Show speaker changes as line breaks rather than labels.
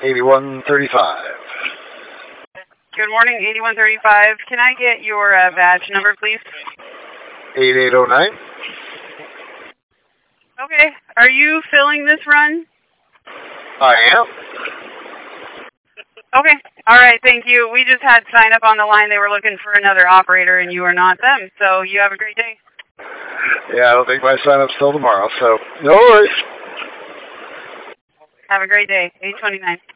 8135.
Good morning, 8135. Can I get your badge number, please?
8809.
Okay. Are you filling this run?
I am.
Okay. All right, thank you. We just had sign up on the line. They were looking for another operator, and you are not them. So you have a great day.
Yeah, I don't think my sign-up's till tomorrow, so no worries.
Have a great day. 829.